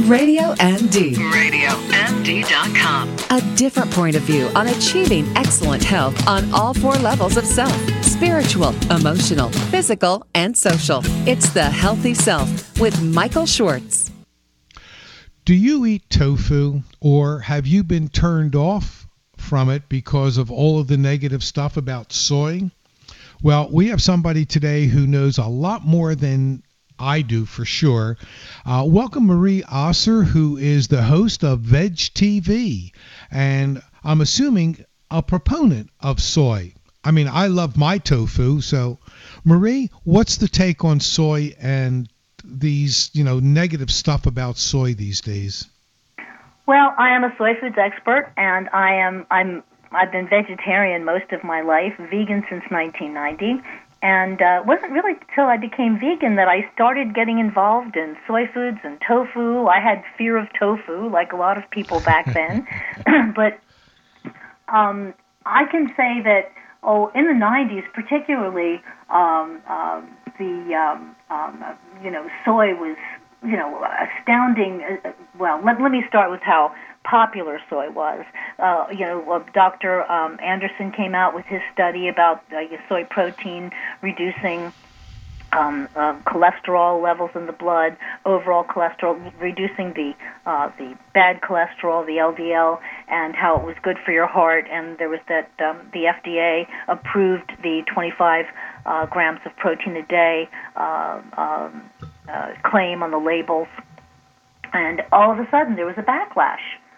Radio MD. RadioMD.com. A different point of view on achieving excellent health on all 4 levels of self: spiritual, emotional, physical, and social. It's The Healthy Self with Michael Schwartz. Do you eat tofu, or have you been turned off from it because of all of the negative stuff about soy? Well, we have somebody today who knows a lot more than I do, for sure. Welcome Marie Osser, who is the host of Veg TV, and I'm assuming a proponent of soy. I mean, I love my tofu. So, Marie, what's the take on soy and these, negative stuff about soy these days? Well, I am a soy foods expert, and I've been vegetarian most of my life, vegan since 1990. And it wasn't really until I became vegan that I started getting involved in soy foods and tofu. I had fear of tofu, like a lot of people back then. But I can say that, in the 90s particularly, soy was, astounding. Well, let me start with how popular soy was. Dr. Anderson came out with his study about soy protein reducing cholesterol levels in the blood, overall cholesterol, reducing the bad cholesterol, the LDL, and how it was good for your heart. And there was that the FDA approved the 25 grams of protein a day claim on the labels. And all of a sudden, there was a backlash.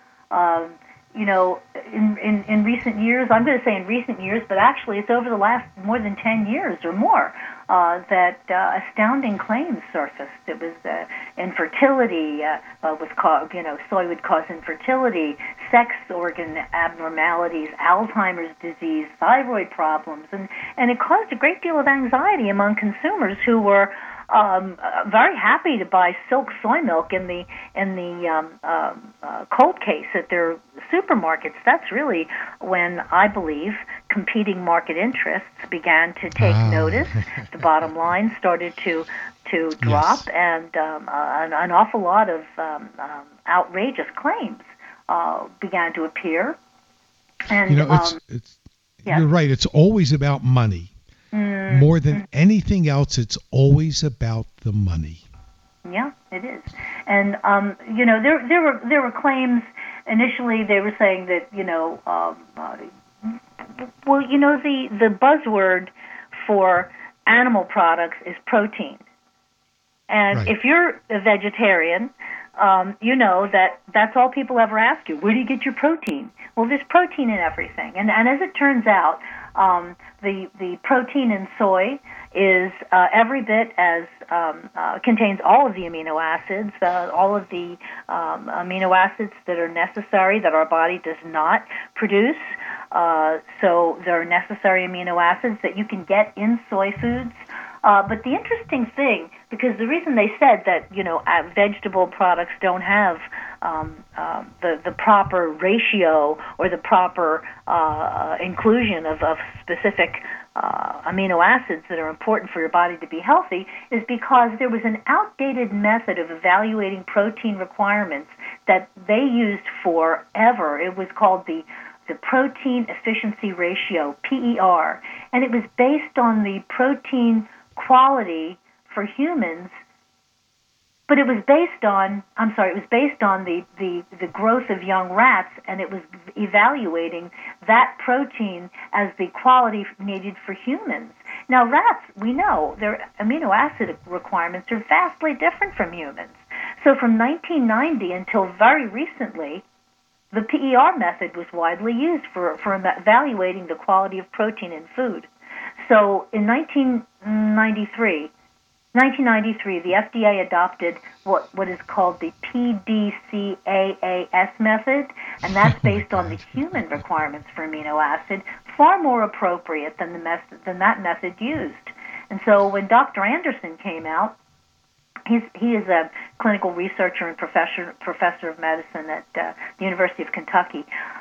In recent years, I'm going to say in recent years, but actually it's over the last more than 10 years or more, that astounding claims surfaced. It was infertility, soy would cause infertility, sex organ abnormalities, Alzheimer's disease, thyroid problems, and it caused a great deal of anxiety among consumers who were very happy to buy silk soy milk in the cold case at their supermarkets. That's really when I believe competing market interests began to take notice. The bottom line started to drop, yes. And an awful lot of outrageous claims began to appear. And you're right. It's always about money. More than anything else, it's always about the money. Yeah, it is. And there were claims initially. They were saying that the buzzword for animal products is protein. And right. If you're a vegetarian, that's all people ever ask you. Where do you get your protein? Well, there's protein in everything. And as it turns out, the protein in soy is every bit as contains all of the amino acids, all of the amino acids that are necessary that our body does not produce. So there are necessary amino acids that you can get in soy foods. But the interesting thing, because the reason they said that vegetable products don't have the proper ratio or the proper inclusion of specific amino acids that are important for your body to be healthy, is because there was an outdated method of evaluating protein requirements that they used forever. It was called the protein efficiency ratio, PER, and it was based on the protein quality for humans, but it was based on the growth of young rats, and it was evaluating that protein as the quality needed for humans. Now, rats, we know their amino acid requirements are vastly different from humans. So from 1990 until very recently, the PER method was widely used for evaluating the quality of protein in food. So in 1993, the FDA adopted what is called the PDCAAS method, and that's based on the human requirements for amino acid, far more appropriate than that method used. And so when Dr. Anderson came out, he is a clinical researcher and professor of medicine at the University of Kentucky,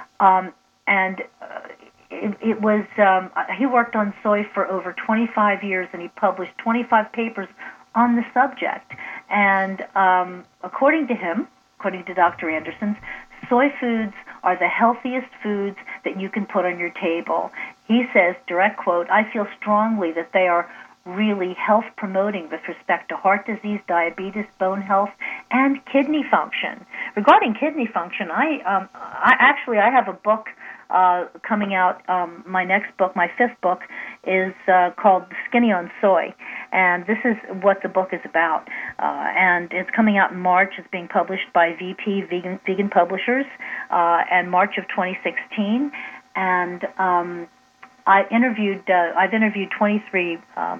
It was he worked on soy for over 25 years, and he published 25 papers on the subject. And according to him, according to Dr. Anderson, soy foods are the healthiest foods that you can put on your table. He says, direct quote, "I feel strongly that they are really health promoting with respect to heart disease, diabetes, bone health, and kidney function." Regarding kidney function, I have a book coming out. My next book, my 5th book, is called Skinny on Soy, and this is what the book is about. And it's coming out in March. It's being published by VP Vegan Publishers, and March of 2016. And I've interviewed 23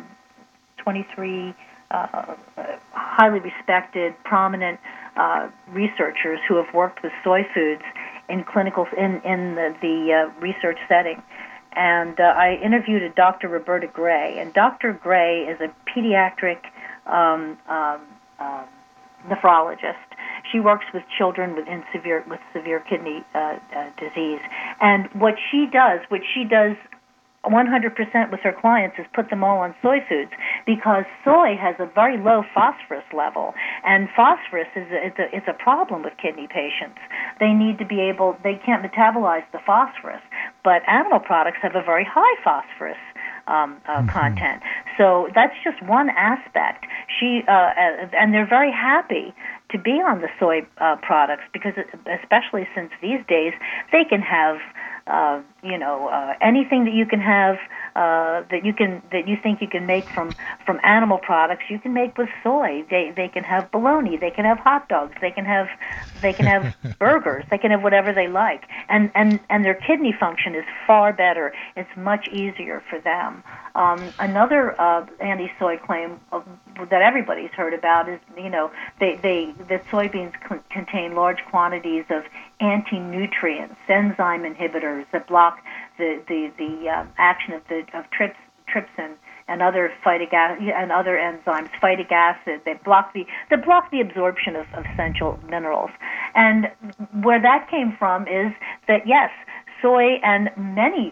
highly respected, prominent researchers who have worked with soy foods in clinical in the research setting. And I interviewed a Dr. Roberta Gray, and Dr. Gray is a pediatric nephrologist. She works with children with severe kidney disease, and what she does 100% with her clients is put them all on soy foods, because soy has a very low phosphorus level, and phosphorus is a problem with kidney patients. They can't metabolize the phosphorus, but animal products have a very high phosphorus content. So that's just one aspect. And they're very happy to be on the soy products, because especially since these days they can have anything that you can have that you think you can make from animal products, you can make with soy. They can have bologna, they can have hot dogs, they can have burgers, they can have whatever they like, and their kidney function is far better. It's much easier for them. Another anti-soy claim that everybody's heard about is that soybeans contain large quantities of anti-nutrients, enzyme inhibitors that block the action of trypsin and other enzymes, phytic acid. They block the absorption of essential minerals. And where that came from is that, yes, soy and many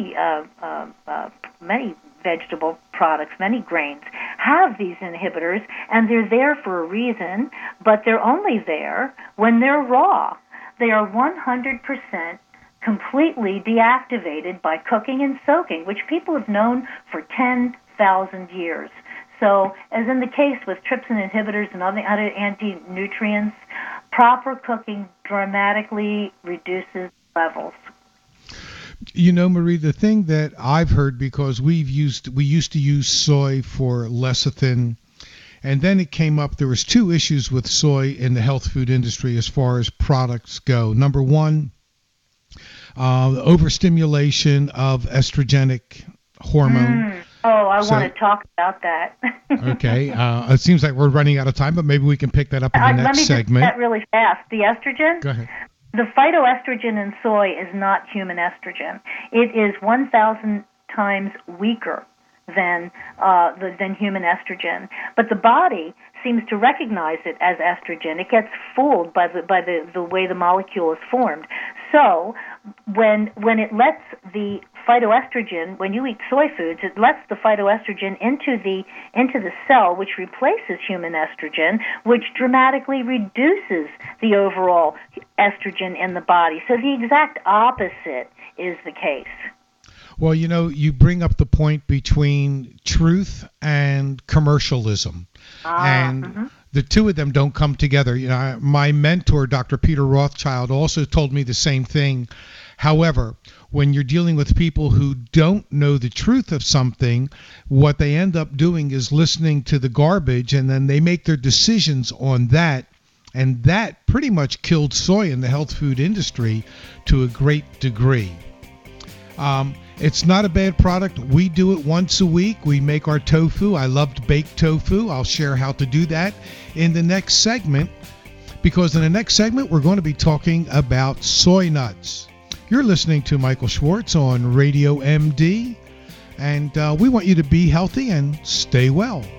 vegetable products, many grains, have these inhibitors, and they're there for a reason, but they're only there when they're raw. They are 100% completely deactivated by cooking and soaking, which people have known for 10,000 years. So, as in the case with trypsin inhibitors and other anti-nutrients, proper cooking dramatically reduces levels. Marie, the thing that I've heard, because we used to use soy for lecithin, and then it came up, there was 2 issues with soy in the health food industry as far as products go. Number one, the overstimulation of estrogenic hormone. I want to talk about that. Okay. It seems like we're running out of time, but maybe we can pick that up in the next segment. Let me just really fast. The estrogen? Go ahead. The phytoestrogen in soy is not human estrogen. It is 1,000 times weaker than human estrogen. But the body seems to recognize it as estrogen. It gets fooled by the way the molecule is formed. So when it lets the phytoestrogen, when you eat soy foods, it lets the phytoestrogen into the cell, which replaces human estrogen, which dramatically reduces the overall estrogen in the body. So the exact opposite is the case. Well, you bring up the point between truth and commercialism, and the two of them don't come together. My mentor, Dr. Peter Rothschild, also told me the same thing. However, when you're dealing with people who don't know the truth of something, what they end up doing is listening to the garbage, and then they make their decisions on that. And that pretty much killed soy in the health food industry to a great degree. It's not a bad product. We do it once a week. We make our tofu. I loved baked tofu. I'll share how to do that in the next segment, because in the next segment, we're going to be talking about soy nuts. You're listening to Michael Schwartz on Radio MD, and we want you to be healthy and stay well.